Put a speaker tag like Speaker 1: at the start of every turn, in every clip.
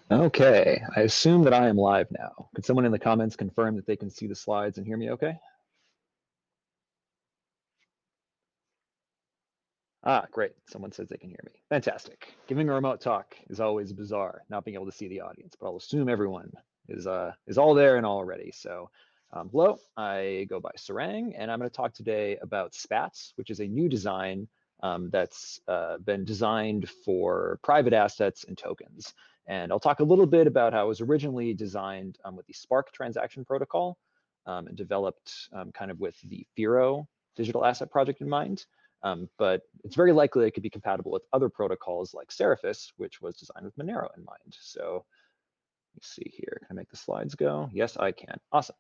Speaker 1: Okay, I assume that I am live now. Could someone in the comments confirm that they can see the slides and hear me okay? Ah, great. Someone says they can hear me. Fantastic. Giving a remote talk is always bizarre, not being able to see the audience, but I'll assume everyone is all there and all ready. So, hello, I go by Sarang, and I'm going to talk today about Spats, which is a new design that's been designed for private assets and tokens. And I'll talk a little bit about how it was originally designed with the Spark transaction protocol and developed kind of with the Firo digital asset project in mind. But it's very likely it could be compatible with other protocols like Seraphis, which was designed with Monero in mind. So let's see here. Can I make the slides go? Yes, I can. Awesome.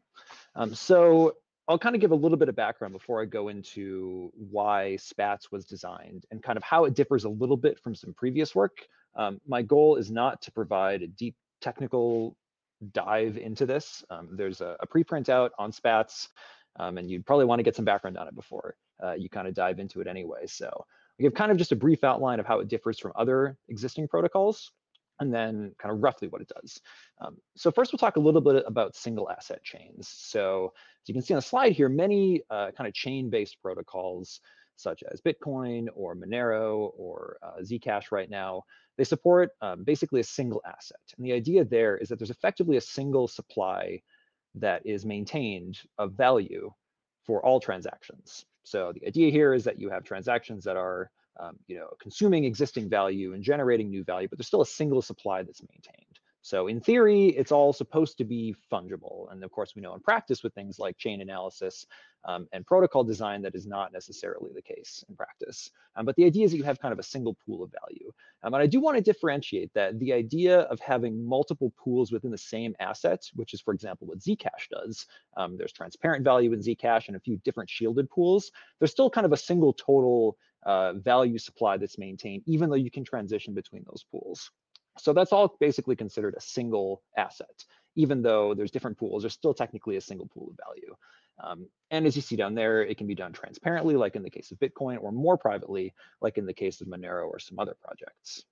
Speaker 1: So I'll kind of give a little bit of background before I go into why Spats was designed and kind of how it differs a little bit from some previous work. My goal is not to provide a deep technical dive into this. There's a preprint out on Spats, and you'd probably want to get some background on it before you kind of dive into it anyway. So I give kind of just a brief outline of how it differs from other existing protocols, and then kind of roughly what it does. So first we'll talk a little bit about single asset chains. So as you can see on the slide here, many kind of chain-based protocols such as Bitcoin or Monero or Zcash right now, they support basically a single asset. And the idea there is that there's effectively a single supply that is maintained of value for all transactions. So the idea here is that you have transactions that are consuming existing value and generating new value, but there's still a single supply that's maintained. So in theory, it's all supposed to be fungible. And of course, we know in practice with things like chain analysis and protocol design, that is not necessarily the case in practice. But the idea is that you have kind of a single pool of value. And I do want to differentiate that the idea of having multiple pools within the same asset, which is, for example, what Zcash does. There's transparent value in Zcash and a few different shielded pools. There's still kind of a single total value supply that's maintained, even though you can transition between those pools. So that's all basically considered a single asset. Even though there's different pools, there's still technically a single pool of value. And as you see down there, it can be done transparently, like in the case of Bitcoin, or more privately, like in the case of Monero or some other projects.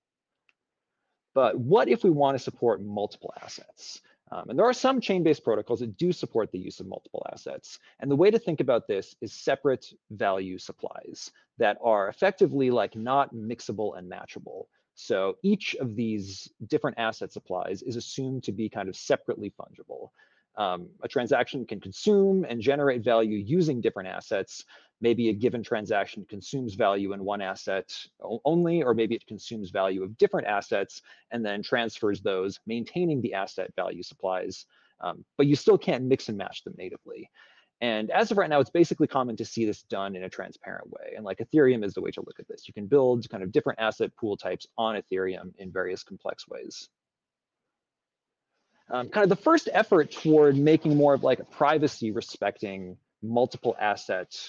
Speaker 1: But what if we want to support multiple assets? And there are some chain-based protocols that do support the use of multiple assets. And the way to think about this is separate value supplies that are effectively like not mixable and matchable. So each of these different asset supplies is assumed to be kind of separately fungible. A transaction can consume and generate value using different assets. Maybe a given transaction consumes value in one asset only, or maybe it consumes value of different assets and then transfers those, maintaining the asset value supplies. But you still can't mix and match them natively. And as of right now, it's basically common to see this done in a transparent way. And like Ethereum is the way to look at this. You can build kind of different asset pool types on Ethereum in various complex ways. Kind of the first effort toward making more of like a privacy respecting multiple asset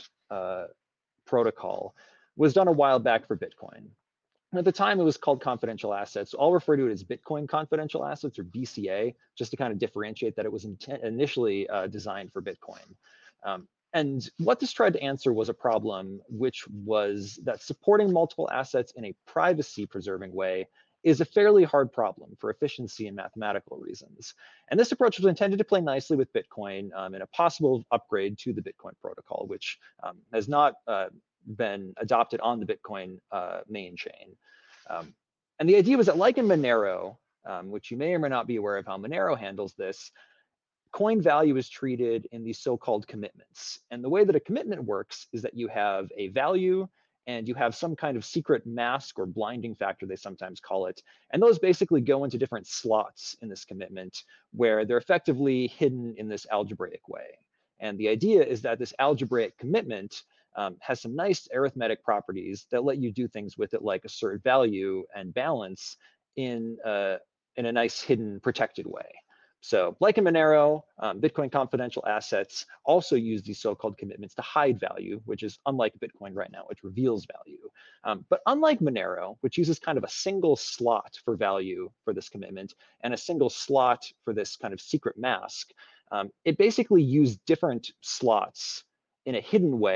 Speaker 1: protocol was done a while back for Bitcoin. At the time, it was called confidential assets. I'll refer to it as Bitcoin confidential assets, or BCA, just to kind of differentiate that it was initially designed for Bitcoin. And what this tried to answer was a problem, which was that supporting multiple assets in a privacy-preserving way is a fairly hard problem for efficiency and mathematical reasons. And this approach was intended to play nicely with Bitcoin in a possible upgrade to the Bitcoin protocol, which has not been adopted on the Bitcoin main chain. And the idea was that, like in Monero, which you may or may not be aware of how Monero handles this, coin value is treated in these so-called commitments. And the way that a commitment works is that you have a value and you have some kind of secret mask or blinding factor, they sometimes call it. And those basically go into different slots in this commitment where they're effectively hidden in this algebraic way. And the idea is that this algebraic commitment has some nice arithmetic properties that let you do things with it, like assert value and balance in a nice hidden protected way. So like in Monero, Bitcoin confidential assets also use these so-called commitments to hide value, which is unlike Bitcoin right now, which reveals value. But unlike Monero, which uses kind of a single slot for value for this commitment and a single slot for this kind of secret mask, it basically used different slots in a hidden way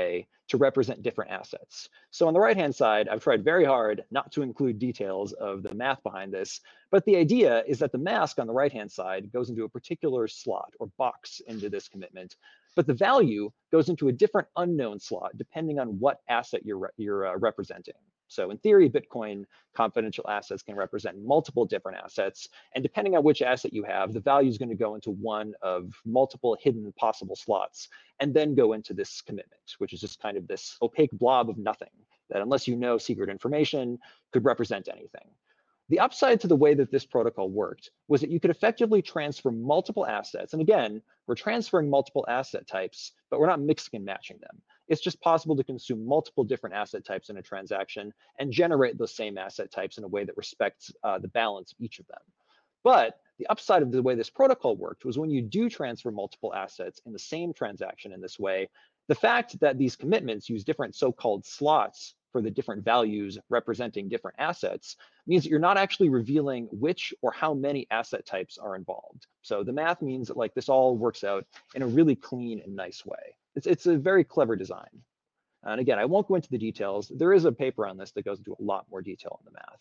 Speaker 1: to represent different assets. So on the right-hand side, I've tried very hard not to include details of the math behind this, but the idea is that the mask on the right-hand side goes into a particular slot or box into this commitment, but the value goes into a different unknown slot depending on what asset you're representing. So in theory, Bitcoin confidential assets can represent multiple different assets. And depending on which asset you have, the value is going to go into one of multiple hidden possible slots and then go into this commitment, which is just kind of this opaque blob of nothing that, unless you know secret information, could represent anything. The upside to the way that this protocol worked was that you could effectively transfer multiple assets. And again, we're transferring multiple asset types, but we're not mixing and matching them. It's just possible to consume multiple different asset types in a transaction and generate those same asset types in a way that respects the balance of each of them. But the upside of the way this protocol worked was when you do transfer multiple assets in the same transaction in this way, the fact that these commitments use different so-called slots for the different values representing different assets means that you're not actually revealing which or how many asset types are involved. So the math means that like this all works out in a really clean and nice way. It's a very clever design. And again, I won't go into the details. There is a paper on this that goes into a lot more detail on the math.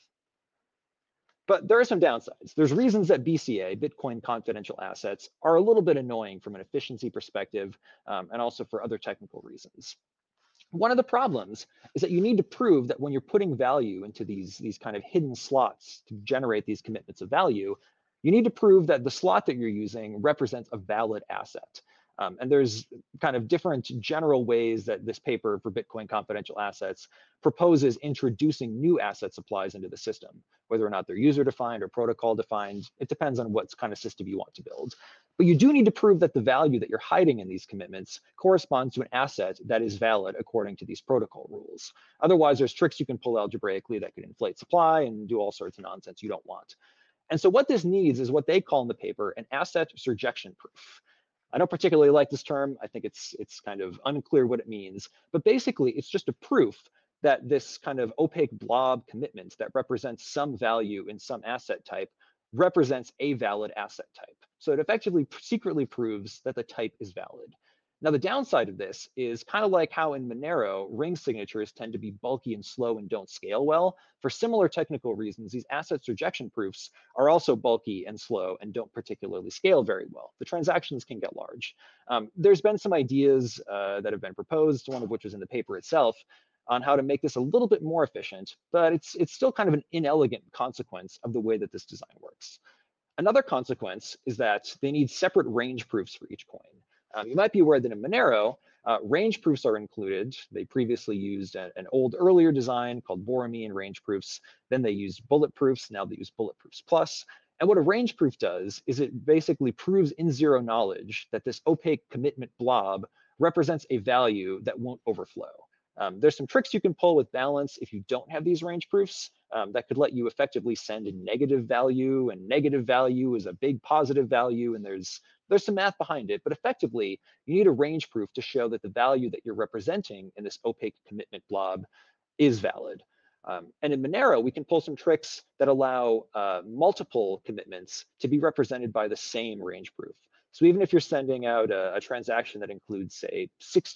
Speaker 1: But there are some downsides. There's reasons that BCA, Bitcoin confidential assets, are a little bit annoying from an efficiency perspective and also for other technical reasons. One of the problems is that you need to prove that when you're putting value into these kind of hidden slots to generate these commitments of value, you need to prove that the slot that you're using represents a valid asset. And there's kind of different general ways that this paper for Bitcoin confidential assets proposes introducing new asset supplies into the system, whether or not they're user defined or protocol defined. It depends on what kind of system you want to build. But you do need to prove that the value that you're hiding in these commitments corresponds to an asset that is valid according to these protocol rules. Otherwise, there's tricks you can pull algebraically that could inflate supply and do all sorts of nonsense you don't want. And so what this needs is what they call in the paper an asset surjection proof. I don't particularly like this term. I think it's kind of unclear what it means. But basically, it's just a proof that this kind of opaque blob commitment that represents some value in some asset type represents a valid asset type. So it effectively secretly proves that the type is valid. Now, the downside of this is kind of like how in Monero, ring signatures tend to be bulky and slow and don't scale well. For similar technical reasons, these asset surjection proofs are also bulky and slow and don't particularly scale very well. The transactions can get large. There's been some ideas that have been proposed, one of which was in the paper itself, on how to make this a little bit more efficient, but it's still kind of an inelegant consequence of the way that this design works. Another consequence is that they need separate range proofs for each coin. You might be aware that in Monero, range proofs are included. They previously used an old earlier design called Borromean range proofs. Then they used bullet proofs. Now they use bullet proofs plus. And what a range proof does is it basically proves in zero knowledge that this opaque commitment blob represents a value that won't overflow. There's some tricks you can pull with balance if you don't have these range proofs that could let you effectively send a negative value, and negative value is a big positive value, and there's some math behind it, but effectively, you need a range proof to show that the value that you're representing in this opaque commitment blob is valid. And in Monero, we can pull some tricks that allow multiple commitments to be represented by the same range proof. So even if you're sending out a transaction that includes, say,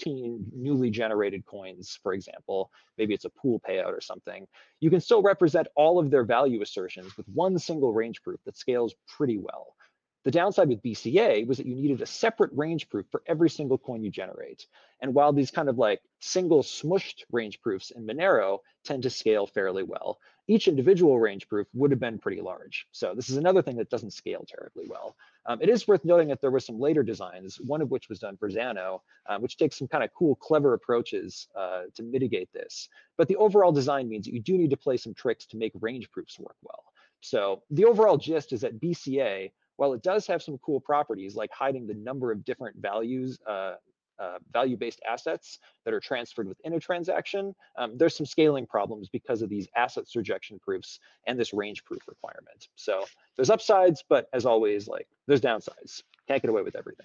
Speaker 1: 16 newly generated coins, for example, maybe it's a pool payout or something, you can still represent all of their value assertions with one single range proof that scales pretty well. The downside with BCA was that you needed a separate range proof for every single coin you generate. And while these kind of like single smushed range proofs in Monero tend to scale fairly well, each individual range proof would have been pretty large. So this is another thing that doesn't scale terribly well. It is worth noting that there were some later designs, one of which was done for Xano, which takes some kind of cool, clever approaches to mitigate this. But the overall design means that you do need to play some tricks to make range proofs work well. So the overall gist is that BCA, while it does have some cool properties like hiding the number of different values, value-based assets that are transferred within a transaction, there's some scaling problems because of these asset surjection proofs and this range proof requirement. So there's upsides, but as always, like there's downsides. Can't get away with everything.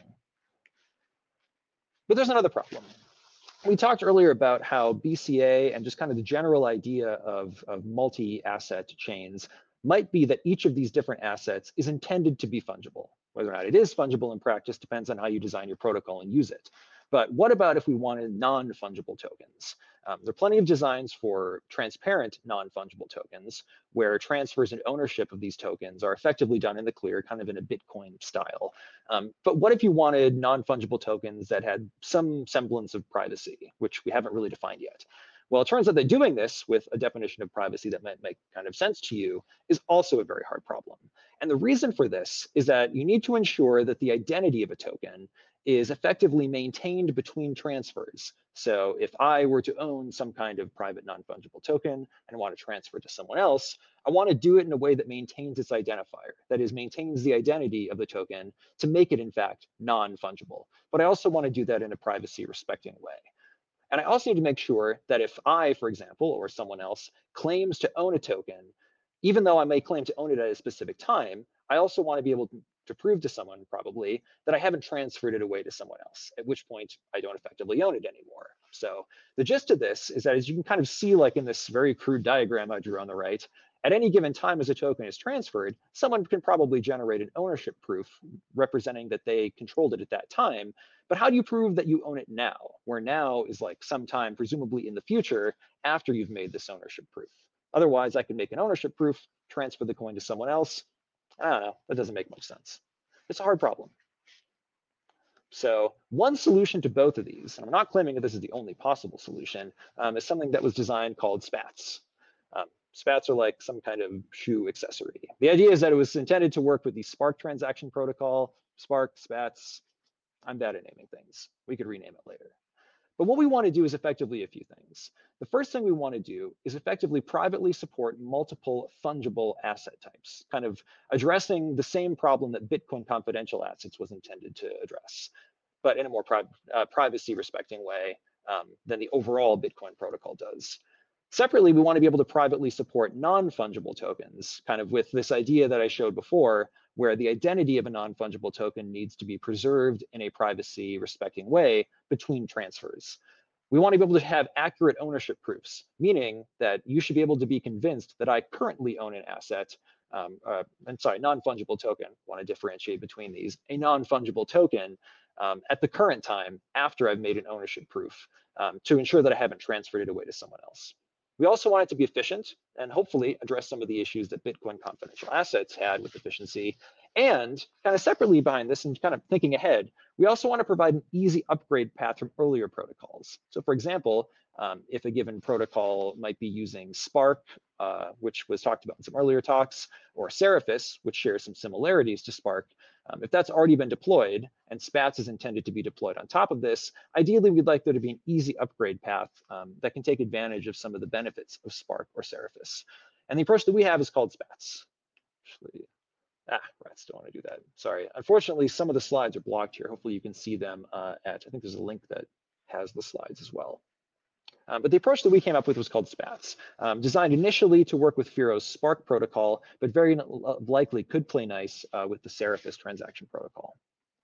Speaker 1: But there's another problem. We talked earlier about how BCA and just kind of the general idea of multi-asset chains might be that each of these different assets is intended to be fungible. Whether or not it is fungible in practice depends on how you design your protocol and use it. But what about if we wanted non-fungible tokens? There are plenty of designs for transparent non-fungible tokens where transfers and ownership of these tokens are effectively done in the clear, kind of in a Bitcoin style. But what if you wanted non-fungible tokens that had some semblance of privacy, which we haven't really defined yet? Well, it turns out that doing this with a definition of privacy that might make kind of sense to you is also a very hard problem. And the reason for this is that you need to ensure that the identity of a token is effectively maintained between transfers. So if I were to own some kind of private non-fungible token and want to transfer it to someone else, I want to do it in a way that maintains its identifier, that is, maintains the identity of the token to make it, in fact, non-fungible. But I also want to do that in a privacy-respecting way. And I also need to make sure that if I, for example, or someone else claims to own a token, even though I may claim to own it at a specific time, I also want to be able to prove to someone probably that I haven't transferred it away to someone else, at which point I don't effectively own it anymore. So the gist of this is that, as you can kind of see, like in this very crude diagram I drew on the right, at any given time as a token is transferred, someone can probably generate an ownership proof representing that they controlled it at that time. But how do you prove that you own it now, where now is like sometime presumably in the future after you've made this ownership proof? Otherwise, I could make an ownership proof, transfer the coin to someone else. I don't know, that doesn't make much sense. It's a hard problem. So one solution to both of these, and I'm not claiming that this is the only possible solution, is something that was designed called spats. Spats are like some kind of shoe accessory. The idea is that it was intended to work with the Spark transaction protocol. Spark, spats, I'm bad at naming things. We could rename it later. But what we want to do is effectively a few things. The first thing we want to do is effectively privately support multiple fungible asset types, kind of addressing the same problem that Bitcoin confidential assets was intended to address, but in a more privacy respecting way than the overall Bitcoin protocol does. Separately, we want to be able to privately support non-fungible tokens, kind of with this idea that I showed before, where the identity of a non-fungible token needs to be preserved in a privacy respecting way between transfers. We want to be able to have accurate ownership proofs, meaning that you should be able to be convinced that I currently own an asset, non-fungible token, want to differentiate between these, a non-fungible token at the current time after I've made an ownership proof to ensure that I haven't transferred it away to someone else. We also want it to be efficient and hopefully address some of the issues that Bitcoin confidential assets had with efficiency. And kind of separately behind this and kind of thinking ahead, we also want to provide an easy upgrade path from earlier protocols. So for example, if a given protocol might be using Spark, which was talked about in some earlier talks, or Seraphis, which shares some similarities to Spark, if that's already been deployed and Spats is intended to be deployed on top of this, ideally we'd like there to be an easy upgrade path that can take advantage of some of the benefits of Spark or Seraphis. And the approach that we have is called Spats. Actually, rats don't want to do that. Sorry. Unfortunately, some of the slides are blocked here. Hopefully you can see them I think there's a link that has the slides as well. But the approach that we came up with was called Spats, designed initially to work with Feero's Spark protocol, but very likely could play nice with the Seraphis transaction protocol.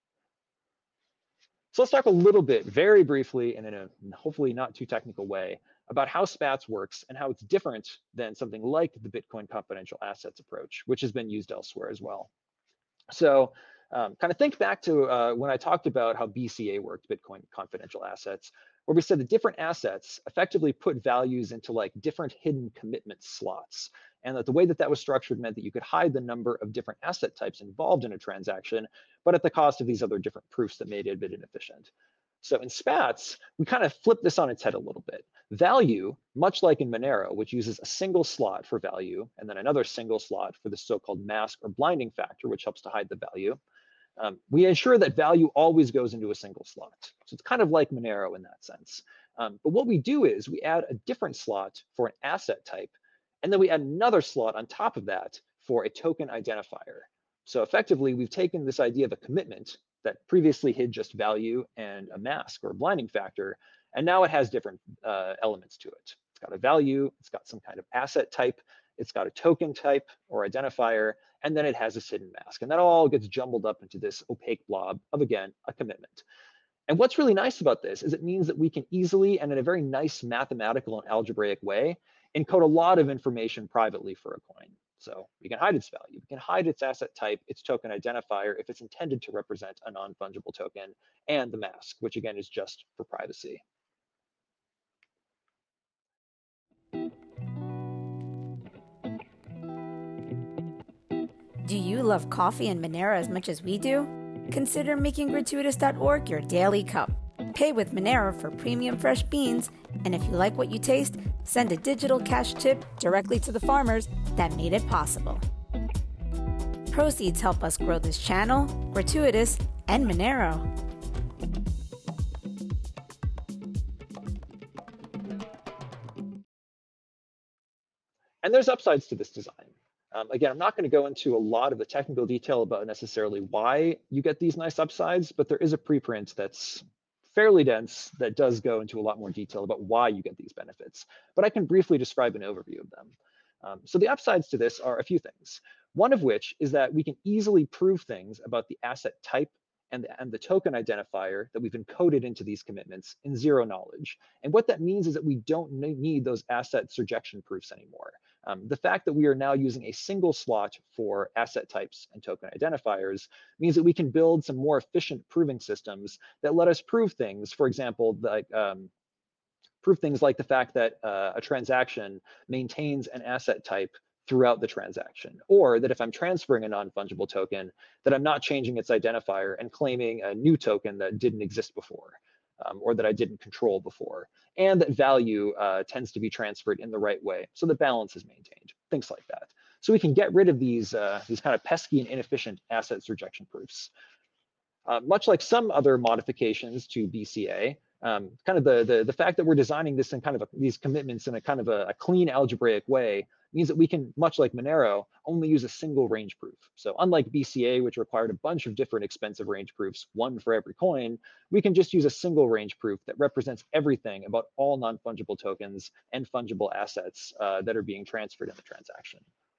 Speaker 1: So let's talk a little bit, very briefly, and in a hopefully not too technical way, about how Spats works and how it's different than something like the Bitcoin confidential assets approach, which has been used elsewhere as well. So kind of think back to when I talked about how BCA worked, Bitcoin confidential assets, where we said that different assets effectively put values into like different hidden commitment slots. And that the way that that was structured meant that you could hide the number of different asset types involved in a transaction, but at the cost of these other different proofs that made it a bit inefficient. So in Spats, we kind of flip this on its head a little bit. Value, much like in Monero, which uses a single slot for value, and then another single slot for the so-called mask or blinding factor, which helps to hide the value. We ensure that value always goes into a single slot. So it's kind of like Monero in that sense. But what we do is we add a different slot for an asset type, and then we add another slot on top of that for a token identifier. So effectively, we've taken this idea of a commitment that previously hid just value and a mask or a blinding factor, and now it has different elements to it. It's got a value, it's got some kind of asset type, it's got a token type or identifier, and then it has this hidden mask. And that all gets jumbled up into this opaque blob of, again, a commitment. And what's really nice about this is it means that we can easily and in a very nice mathematical and algebraic way encode a lot of information privately for a coin. So we can hide its value. We can hide its asset type, its token identifier, if it's intended to represent a non-fungible token, and the mask, which again is just for privacy.
Speaker 2: Do you love coffee and Monero as much as we do? Consider making Gratuitous.org your daily cup. Pay with Monero for premium fresh beans, and if you like what you taste, send a digital cash tip directly to the farmers that made it possible. Proceeds help us grow this channel, Gratuitous, and Monero.
Speaker 1: And there's upsides to this design. Again, I'm not going to go into a lot of the technical detail about necessarily why you get these nice upsides, but there is a preprint that's fairly dense that does go into a lot more detail about why you get these benefits. But I can briefly describe an overview of them. So the upsides to this are a few things. One of which is that we can easily prove things about the asset type and the token identifier that we've encoded into these commitments in zero knowledge. And what that means is that we don't need those asset surjection proofs anymore. The fact that we are now using a single slot for asset types and token identifiers means that we can build some more efficient proving systems that let us prove things, for example, like prove things like the fact that a transaction maintains an asset type throughout the transaction, or that if I'm transferring a non-fungible token, that I'm not changing its identifier and claiming a new token that didn't exist before, or that I didn't control before, and that value tends to be transferred in the right way, so the balance is maintained, things like that. So we can get rid of these kind of pesky and inefficient asset surjection proofs. Much like some other modifications to BCA, kind of the fact that we're designing this in kind of these commitments in a kind of a clean algebraic way means that we can, much like Monero, only use a single range proof. So unlike BCA, which required a bunch of different expensive range proofs, one for every coin, we can just use a single range proof that represents everything about all non-fungible tokens and fungible assets that are being transferred in the transaction.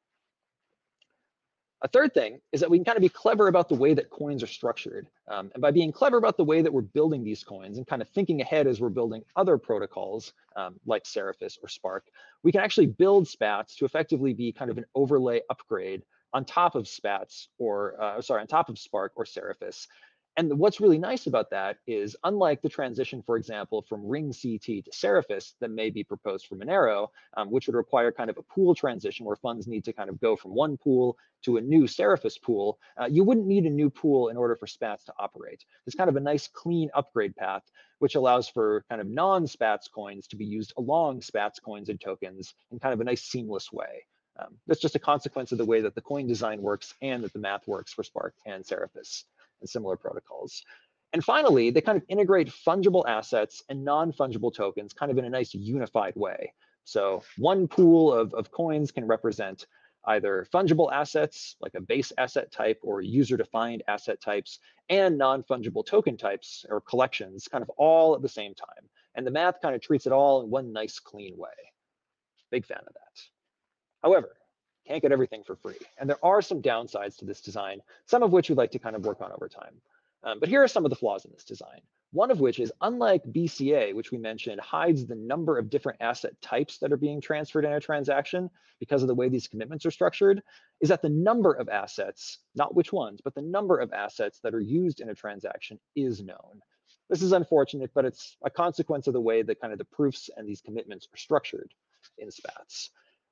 Speaker 1: A third thing is that we can kind of be clever about the way that coins are structured. And by being clever about the way that we're building these coins and kind of thinking ahead as we're building other protocols like Seraphis or Spark, we can actually build spats to effectively be kind of an overlay upgrade on top of spats or, on top of Spark or Seraphis. And what's really nice about that is, unlike the transition, for example, from Ring CT to Seraphis that may be proposed for Monero, which would require kind of a pool transition where funds need to kind of go from one pool to a new Seraphis pool, you wouldn't need a new pool in order for spats to operate. It's kind of a nice clean upgrade path, which allows for kind of non-spats coins to be used along spats coins and tokens in kind of a nice seamless way. That's just a consequence of the way that the coin design works and that the math works for Spark and Seraphis and similar protocols. And finally, they kind of integrate fungible assets and non-fungible tokens kind of in a nice unified way. So one pool of coins can represent either fungible assets, like a base asset type or user-defined asset types, and non-fungible token types or collections, kind of all at the same time. And the math kind of treats it all in one nice, clean way. Big fan of that. However, can't get everything for free. And there are some downsides to this design, some of which we'd like to kind of work on over time. But here are some of the flaws in this design. One of which is, unlike BCA, which we mentioned hides the number of different asset types that are being transferred in a transaction because of the way these commitments are structured, is that the number of assets, not which ones, but the number of assets that are used in a transaction is known. This is unfortunate, but it's a consequence of the way that kind of the proofs and these commitments are structured in spats.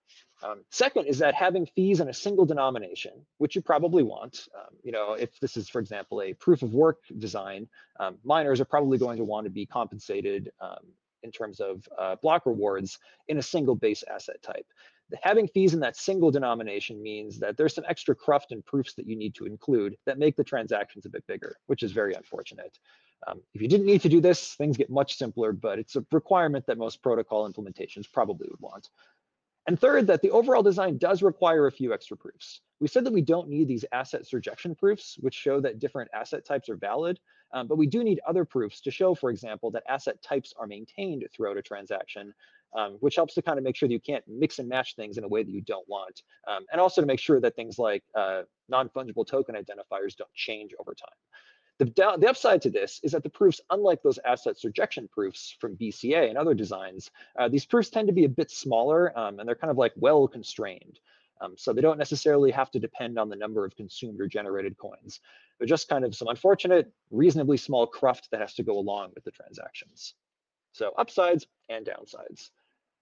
Speaker 1: Second is that having fees in a single denomination, which you probably want, if this is, for example, a proof of work design, miners are probably going to want to be compensated in terms of block rewards in a single base asset type. Having fees in that single denomination means that there's some extra cruft and proofs that you need to include that make the transactions a bit bigger, which is very unfortunate. If you didn't need to do this, things get much simpler, but it's a requirement that most protocol implementations probably would want. And third, that the overall design does require a few extra proofs. We said that we don't need these asset surjection proofs, which show that different asset types are valid, but we do need other proofs to show, for example, that asset types are maintained throughout a transaction, which helps to kind of make sure that you can't mix and match things in a way that you don't want, and also to make sure that things like non-fungible token identifiers don't change over time. The upside to this is that the proofs, unlike those asset surjection proofs from BCA and other designs, these proofs tend to be a bit smaller, and they're kind of like well constrained. So they don't necessarily have to depend on the number of consumed or generated coins. They're just kind of some unfortunate, reasonably small cruft that has to go along with the transactions. So upsides and downsides.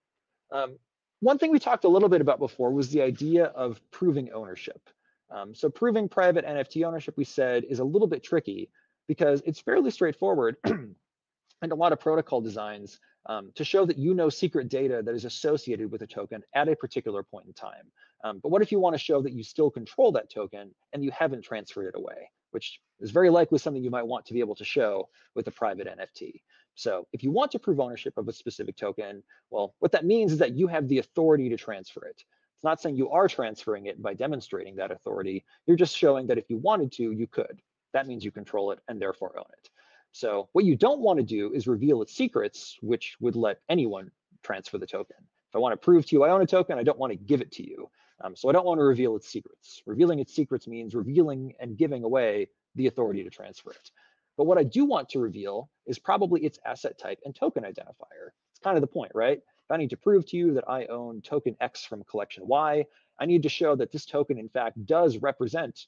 Speaker 1: One thing we talked a little bit about before was the idea of proving ownership. So proving private NFT ownership, we said, is a little bit tricky because it's fairly straightforward and a lot of protocol designs to show that you know secret data that is associated with a token at a particular point in time. But what if you want to show that you still control that token and you haven't transferred it away, which is very likely something you might want to be able to show with a private NFT. So if you want to prove ownership of a specific token, well, what that means is that you have the authority to transfer it. It's not saying you are transferring it by demonstrating that authority. You're just showing that if you wanted to, you could. That means you control it and therefore own it. So what you don't want to do is reveal its secrets, which would let anyone transfer the token. If I want to prove to you I own a token, I don't want to give it to you. So I don't want to reveal its secrets. Revealing its secrets means revealing and giving away the authority to transfer it. But what I do want to reveal is probably its asset type and token identifier. It's kind of the point, right? If I need to prove to you that I own token X from collection Y, I need to show that this token, in fact, does represent,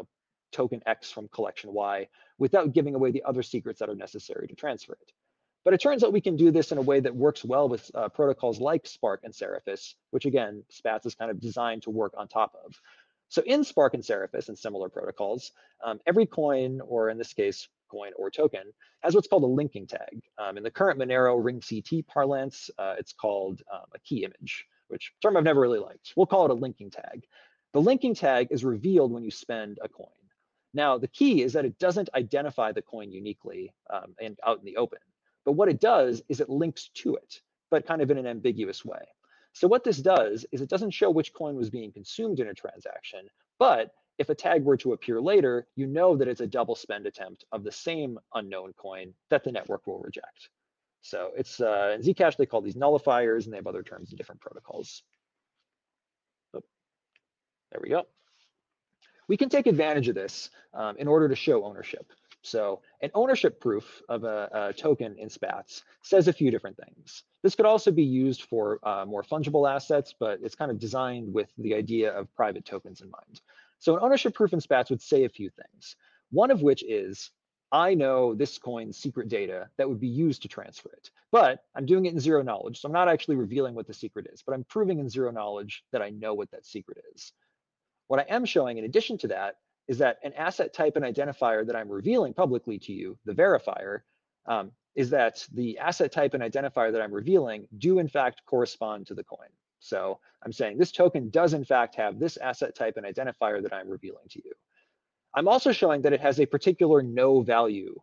Speaker 1: token X from collection Y without giving away the other secrets that are necessary to transfer it. But it turns out we can do this in a way that works well with protocols like Spark and Seraphis, which again, Spats is kind of designed to work on top of. So in Spark and Seraphis and similar protocols, every coin, or in this case, coin or token, has what's called a linking tag. In the current Monero Ring CT parlance, it's called a key image, which term I've never really liked. We'll call it a linking tag. The linking tag is revealed when you spend a coin. Now, the key is that it doesn't identify the coin uniquely and out in the open. But what it does is it links to it, but kind of in an ambiguous way. So what this does is it doesn't show which coin was being consumed in a transaction, but if a tag were to appear later, you know that it's a double spend attempt of the same unknown coin that the network will reject. So it's in Zcash, they call these nullifiers, and they have other terms in different protocols. Oh, there we go. We can take advantage of this in order to show ownership. So an ownership proof of a token in Spats says a few different things. This could also be used for more fungible assets, but it's kind of designed with the idea of private tokens in mind. So an ownership proof in Spats would say a few things. One of which is, I know this coin's secret data that would be used to transfer it, but I'm doing it in zero knowledge. So I'm not actually revealing what the secret is, but I'm proving in zero knowledge that I know what that secret is. What I am showing in addition to that is that an asset type and identifier that I'm revealing publicly to you, the verifier, is that the asset type and identifier that I'm revealing do in fact correspond to the coin. So I'm saying this token does in fact have this asset type and identifier that I'm revealing to you. I'm also showing that it has a particular no value.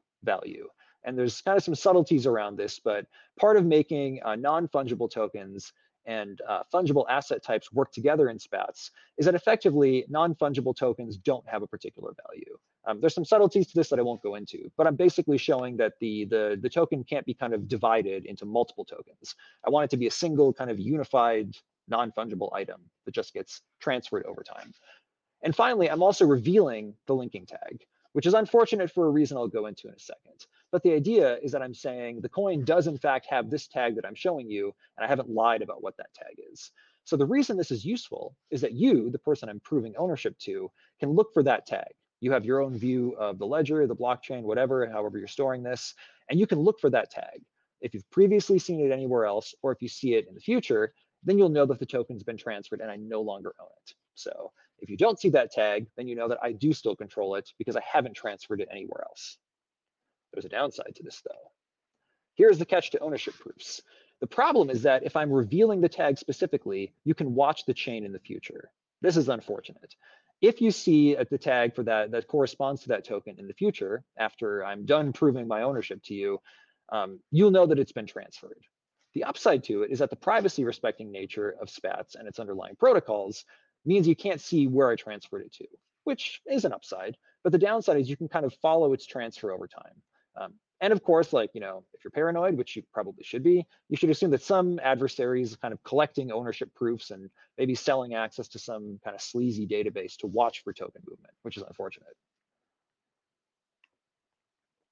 Speaker 1: And there's kind of some subtleties around this, but part of making non-fungible tokens and fungible asset types work together in Spats is that effectively non-fungible tokens don't have a particular value. There's some subtleties to this that I won't go into, but I'm basically showing that the token can't be kind of divided into multiple tokens. I want it to be a single kind of unified non-fungible item that just gets transferred over time. And finally, I'm also revealing the linking tag, which is unfortunate for a reason I'll go into in a second. But the idea is that I'm saying the coin does in fact have this tag that I'm showing you, and I haven't lied about what that tag is. So the reason this is useful is that you, the person I'm proving ownership to, can look for that tag. You have your own view of the ledger, the blockchain, whatever, however you're storing this, and you can look for that tag. If you've previously seen it anywhere else, or if you see it in the future, then you'll know that the token's been transferred and I no longer own it. So if you don't see that tag, then you know that I do still control it because I haven't transferred it anywhere else. There's a downside to this though. Here's the catch to ownership proofs. The problem is that if I'm revealing the tag specifically, you can watch the chain in the future. This is unfortunate. If you see the tag for that corresponds to that token in the future, after I'm done proving my ownership to you, you'll know that it's been transferred. The upside to it is that the privacy respecting nature of Spats and its underlying protocols means you can't see where I transferred it to, which is an upside. But the downside is you can kind of follow its transfer over time. And of course, if you're paranoid, which you probably should be, you should assume that some adversaries kind of collecting ownership proofs and maybe selling access to some kind of sleazy database to watch for token movement, which is unfortunate.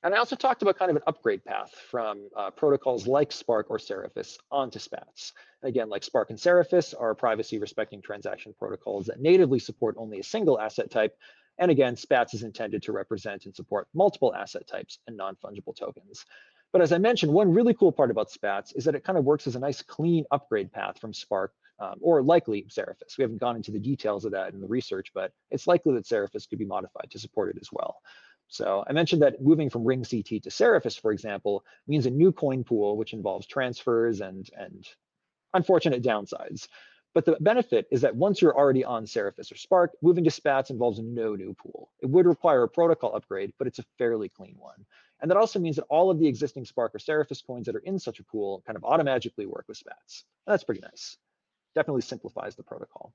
Speaker 1: And I also talked about kind of an upgrade path from protocols like Spark or Seraphis onto Spats. And again, like Spark and Seraphis are privacy-respecting transaction protocols that natively support only a single asset type. And again, Spats is intended to represent and support multiple asset types and non-fungible tokens. But as I mentioned, one really cool part about Spats is that it kind of works as a nice clean upgrade path from Spark or likely Seraphis. We haven't gone into the details of that in the research, but it's likely that Seraphis could be modified to support it as well. So I mentioned that moving from Ring CT to Seraphis, for example, means a new coin pool, which involves transfers and unfortunate downsides. But the benefit is that once you're already on Seraphis or Spark, moving to Spats involves no new pool. It would require a protocol upgrade, but it's a fairly clean one. And that also means that all of the existing Spark or Seraphis coins that are in such a pool kind of automatically work with Spats. And that's pretty nice. Definitely simplifies the protocol.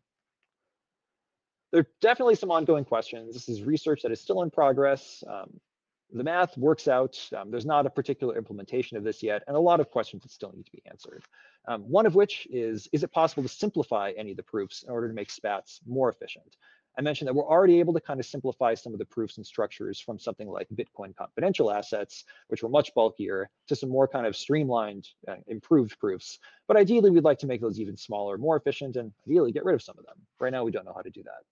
Speaker 1: There are definitely some ongoing questions. This is research that is still in progress. The math works out. There's not a particular implementation of this yet, and a lot of questions that still need to be answered. One of which is it possible to simplify any of the proofs in order to make Spats more efficient? I mentioned that we're already able to kind of simplify some of the proofs and structures from something like Bitcoin confidential assets, which were much bulkier, to some more kind of streamlined, improved proofs. But ideally, we'd like to make those even smaller, more efficient, and ideally get rid of some of them. Right now, we don't know how to do that.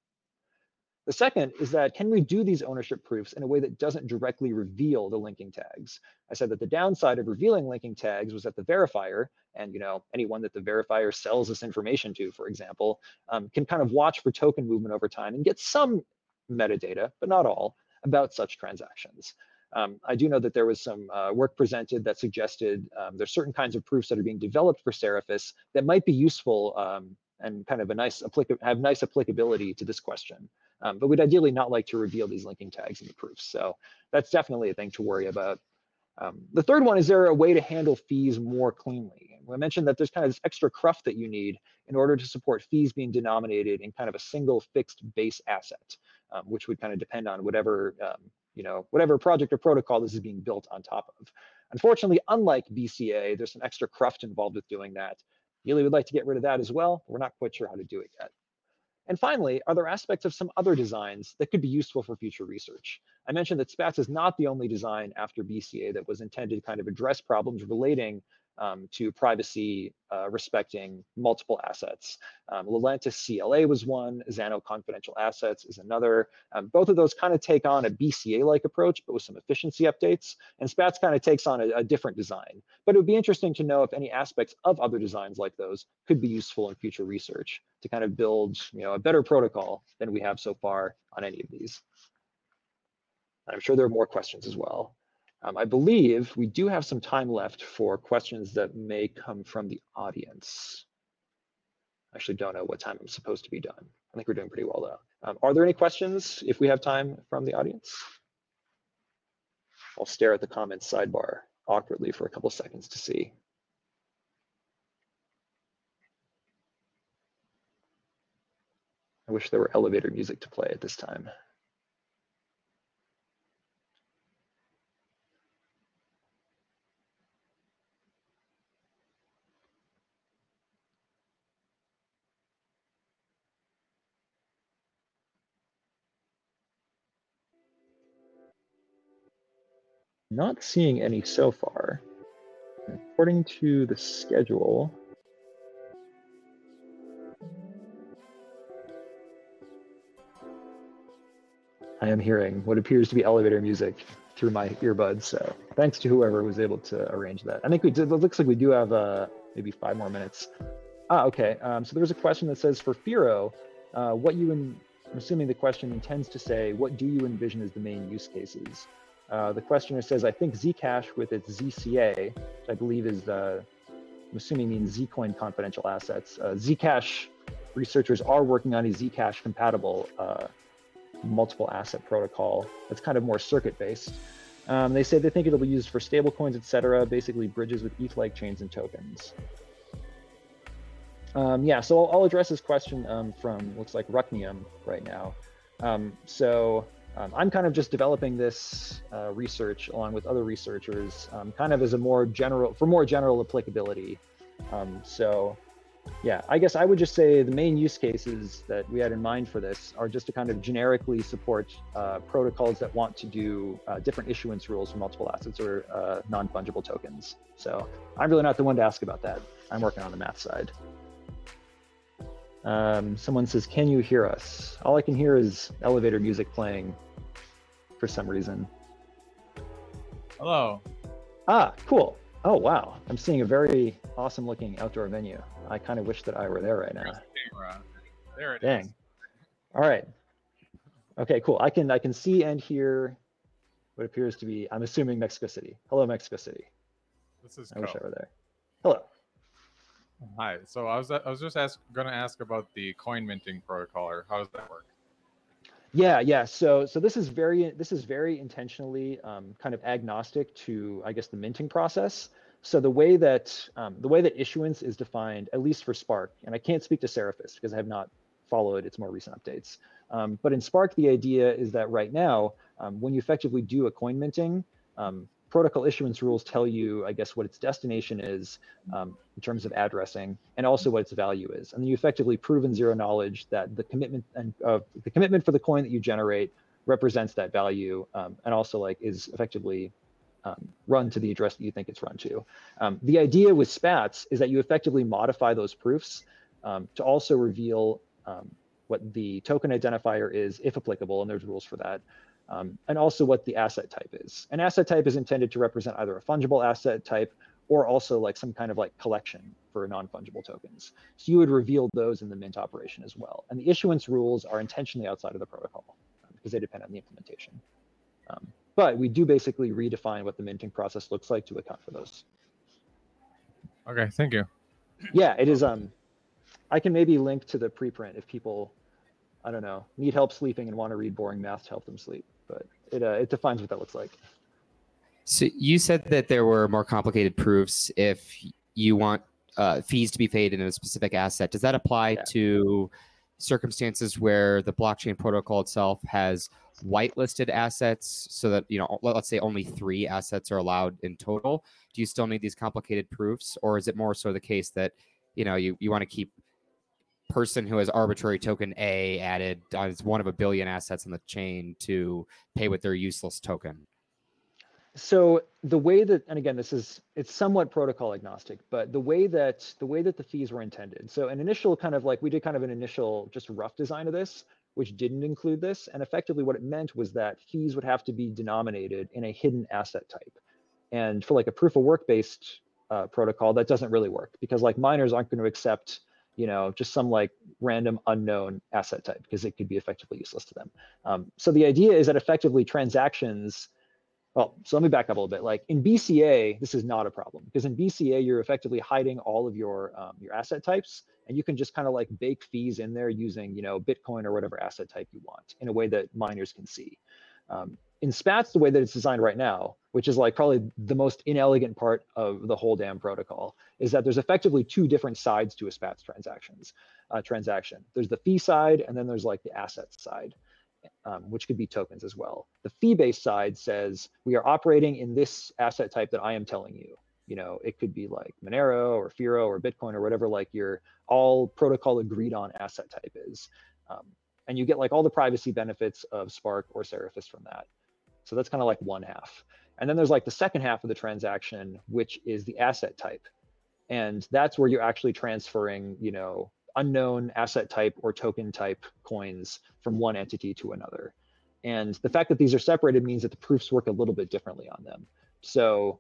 Speaker 1: The second is that can we do these ownership proofs in a way that doesn't directly reveal the linking tags? I said that the downside of revealing linking tags was that the verifier, and anyone that the verifier sells this information to, for example, can kind of watch for token movement over time and get some metadata, but not all, about such transactions. I do know that there was some work presented that suggested there's certain kinds of proofs that are being developed for Seraphis that might be useful and kind of have nice applicability to this question. But we'd ideally not like to reveal these linking tags in the proofs. So that's definitely a thing to worry about. The third one is there a way to handle fees more cleanly? I mentioned that there's kind of this extra cruft that you need in order to support fees being denominated in kind of a single fixed base asset, which would kind of depend on whatever whatever project or protocol this is being built on top of. Unfortunately, unlike BCA, there's some extra cruft involved with doing that. Really would like to get rid of that as well. We're not quite sure how to do it yet. And finally, are there aspects of some other designs that could be useful for future research? I mentioned that Spats is not the only design after BCA that was intended to kind of address problems relating to privacy respecting multiple assets. Lelentus CLA was one, Xano Confidential Assets is another. Both of those kind of take on a BCA-like approach, but with some efficiency updates. And Spats kind of takes on a different design. But it would be interesting to know if any aspects of other designs like those could be useful in future research to kind of build a better protocol than we have so far on any of these. I'm sure there are more questions as well. I believe we do have some time left for questions that may come from the audience. I actually don't know what time I'm supposed to be done. I think we're doing pretty well though. Are there any questions if we have time from the audience? I'll stare at the comments sidebar awkwardly for a couple seconds to see. I wish there were elevator music to play at this time. Not seeing any so far. According to the schedule, I am hearing what appears to be elevator music through my earbuds. So thanks to whoever was able to arrange that. I think we did. It looks like we do have maybe 5 more minutes. Okay. So there's a question that says for Firo, I'm assuming the question intends to say, what do you envision as the main use cases? The questioner says, I think Zcash with its ZCA, which I believe is, I'm assuming means Zcoin confidential assets. Zcash researchers are working on a Zcash compatible multiple asset protocol that's kind of more circuit based. They say they think it'll be used for stable coins, etc., basically bridges with ETH-like chains and tokens. Yeah, so I'll address this question from, looks like Rucknium right now. I'm kind of just developing this research along with other researchers, kind of as a more general applicability. Yeah, I guess I would just say the main use cases that we had in mind for this are just to kind of generically support protocols that want to do different issuance rules for multiple assets or non-fungible tokens. So I'm really not the one to ask about that. I'm working on the math side. Someone says, can you hear us? All I can hear is elevator music playing for some reason.
Speaker 3: Hello.
Speaker 1: Ah, cool. Oh, wow. I'm seeing a very awesome looking outdoor venue. I kind of wish that I were there right now.
Speaker 3: There it is.
Speaker 1: Dang. All right. Okay, cool. I can see and hear what appears to be, I'm assuming, Mexico City. Hello, Mexico City.
Speaker 3: This is
Speaker 1: I wish
Speaker 3: Co.
Speaker 1: I were there. Hello.
Speaker 3: Hi. So I was just going to ask about the coin minting protocol, or how does that work?
Speaker 1: Yeah. So this is very intentionally kind of agnostic to, I guess, the minting process. So the way that issuance is defined, at least for Spark, and I can't speak to Seraphis because I have not followed its more recent updates. But in Spark, the idea is that right now, when you effectively do a coin minting, protocol issuance rules tell you, I guess, what its destination is in terms of addressing, and also what its value is. And then you effectively prove in zero knowledge that the commitment for the coin that you generate represents that value, and also like is effectively run to the address that you think it's run to. The idea with spats is that you effectively modify those proofs to also reveal what the token identifier is, if applicable, and there's rules for that. And also what the asset type is. An asset type is intended to represent either a fungible asset type or also like some kind of like collection for non-fungible tokens. So you would reveal those in the mint operation as well. And the issuance rules are intentionally outside of the protocol because they depend on the implementation. But we do basically redefine what the minting process looks like to account for those.
Speaker 3: Okay, thank you.
Speaker 1: Yeah, it is. I can maybe link to the preprint if people, I don't know, need help sleeping and want to read boring math to help them sleep. But it defines what that looks like.
Speaker 4: So you said that there were more complicated proofs if you want fees to be paid in a specific asset. Does that apply to circumstances where the blockchain protocol itself has whitelisted assets so that, let's say only 3 assets are allowed in total? Do you still need these complicated proofs, or is it more so the case that, you want to keep person who has arbitrary token A added as one of a billion assets on the chain to pay with their useless token?
Speaker 1: So the way that, and again, it's somewhat protocol agnostic, but the way that the fees were intended. So an initial kind of like, we did kind of an initial just rough design of this, which didn't include this. And effectively what it meant was that fees would have to be denominated in a hidden asset type. And for like a proof of work based protocol, that doesn't really work because like miners aren't going to accept, just some like random unknown asset type because it could be effectively useless to them. So the idea is that effectively transactions, well, so let me back up a little bit. Like in BCA, this is not a problem because in BCA, you're effectively hiding all of your asset types, and you can just kind of like bake fees in there using, Bitcoin or whatever asset type you want in a way that miners can see. In Spats, the way that it's designed right now, which is like probably the most inelegant part of the whole damn protocol, is that there's effectively 2 different sides to a Spats transaction. There's the fee side, and then there's like the assets side. Which could be tokens as well. The fee-based side says we are operating in this asset type that I am telling you. It could be like Monero or Firo or Bitcoin or whatever like your all protocol agreed on asset type is. And you get like all the privacy benefits of Spark or Seraphis from that. So that's kind of like one half. And then there's like the second half of the transaction, which is the asset type. And that's where you're actually transferring, unknown asset type or token type coins from one entity to another. And the fact that these are separated means that the proofs work a little bit differently on them. So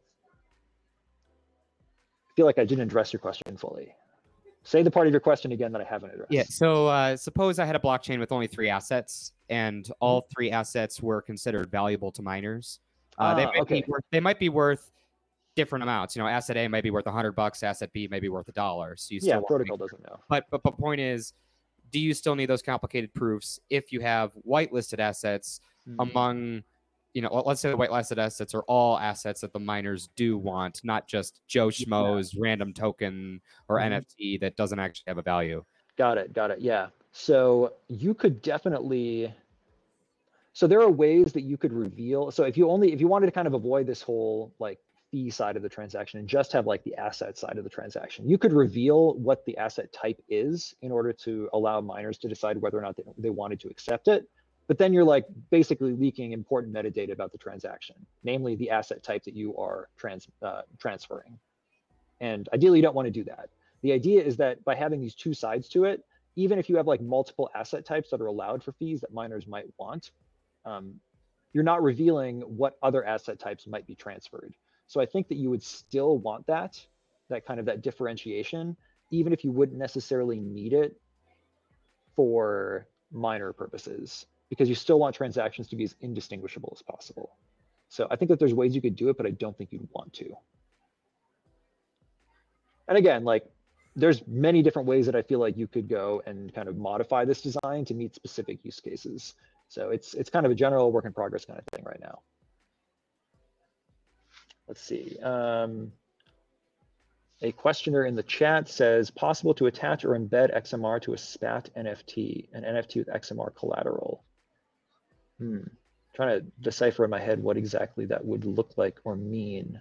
Speaker 1: I feel like I didn't address your question fully. Say the part of your question again that I haven't addressed.
Speaker 4: Yeah, so suppose I had a blockchain with only 3 assets and all 3 assets were considered valuable to miners. They might be worth different amounts. Asset A might be worth $100, asset B may be worth $1. So you still
Speaker 1: protocol doesn't know.
Speaker 4: But point is, do you still need those complicated proofs if you have whitelisted assets among, let's say the whitelisted assets are all assets that the miners do want, not just Joe Schmo's random token or NFT that doesn't actually have a value.
Speaker 1: Got it. Yeah. So you could definitely. So there are ways that you could reveal. So if you wanted to kind of avoid this whole like fee side of the transaction and just have like the asset side of the transaction. You could reveal what the asset type is in order to allow miners to decide whether or not they wanted to accept it. But then you're like basically leaking important metadata about the transaction, namely the asset type that you are transferring. And ideally, you don't want to do that. The idea is that by having these two sides to it, even if you have like multiple asset types that are allowed for fees that miners might want, you're not revealing what other asset types might be transferred. So I think that you would still want that kind of that differentiation, even if you wouldn't necessarily need it for miner purposes, because you still want transactions to be as indistinguishable as possible. So I think that there's ways you could do it, but I don't think you'd want to. And again, like there's many different ways that I feel like you could go and kind of modify this design to meet specific use cases. So it's kind of a general work in progress kind of thing right now. Let's see. A questioner in the chat says, possible to attach or embed XMR to a SPAT NFT, an NFT with XMR collateral. Trying to decipher in my head what exactly that would look like or mean.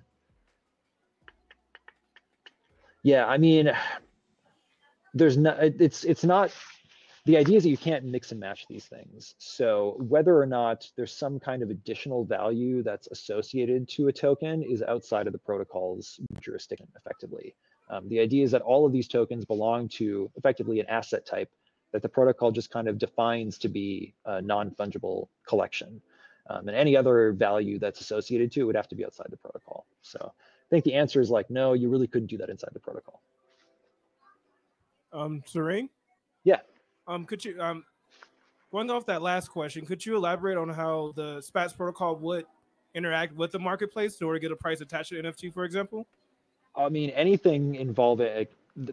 Speaker 1: Yeah, I mean, there's not, it's not, the idea is that you can't mix and match these things. So whether or not there's some kind of additional value that's associated to a token is outside of the protocol's jurisdiction effectively. The idea is that all of these tokens belong to effectively an asset type that the protocol just kind of defines to be a non-fungible collection. And any other value that's associated to it would have to be outside the protocol. So I think the answer is like, no, you really couldn't do that inside the protocol.
Speaker 5: Serene?
Speaker 1: Yeah.
Speaker 5: Could you, going off that last question, could you elaborate on how the SPATS protocol would interact with the marketplace in order to get a price attached to NFT, for example?
Speaker 1: I mean, anything involving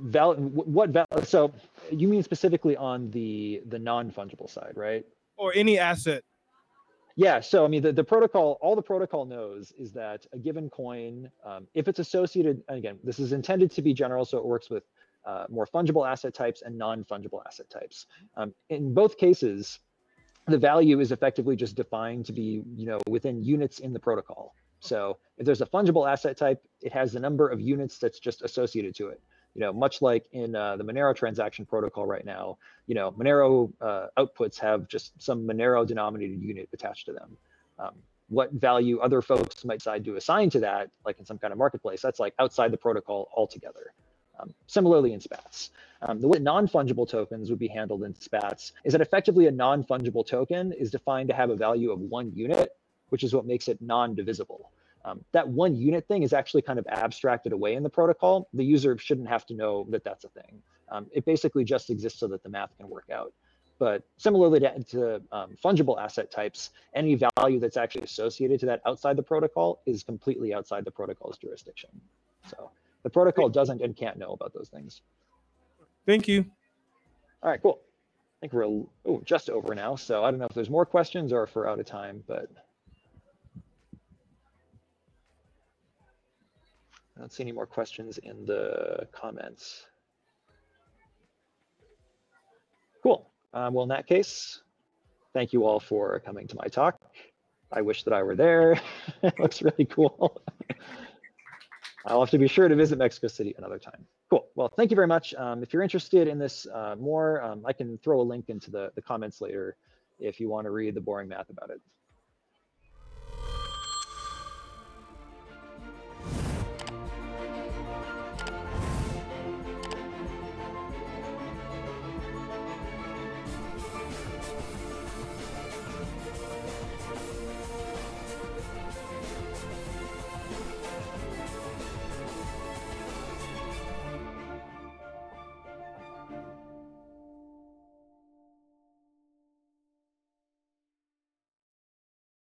Speaker 1: so you mean specifically on the non-fungible side, right?
Speaker 5: Or any asset.
Speaker 1: Yeah, so I mean, the protocol, all the protocol knows is that a given coin, if it's associated, again, this is intended to be general, so it works with more fungible asset types and non-fungible asset types. In both cases, the value is effectively just defined to be, within units in the protocol. So if there's a fungible asset type, it has the number of units that's just associated to it. Much like in the Monero transaction protocol right now, Monero outputs have just some Monero denominated unit attached to them. What value other folks might decide to assign to that, like in some kind of marketplace, that's like outside the protocol altogether. Similarly in SPATs. The way non-fungible tokens would be handled in SPATs is that effectively a non-fungible token is defined to have a value of 1 unit, which is what makes it non-divisible. That 1 unit thing is actually kind of abstracted away in the protocol. The user shouldn't have to know that that's a thing. It basically just exists so that the math can work out. But similarly to fungible asset types, any value that's actually associated to that outside the protocol is completely outside the protocol's jurisdiction. So the protocol doesn't and can't know about those things.
Speaker 5: Thank you.
Speaker 1: All right, cool. I think we're just over now. So I don't know if there's more questions or if we're out of time, but I don't see any more questions in the comments. Cool. Well, in that case, thank you all for coming to my talk. I wish that I were there. It looks really cool. I'll have to be sure to visit Mexico City another time. Cool. Well, thank you very much. If you're interested in this more, I can throw a link into the comments later if you want to read the boring math about it.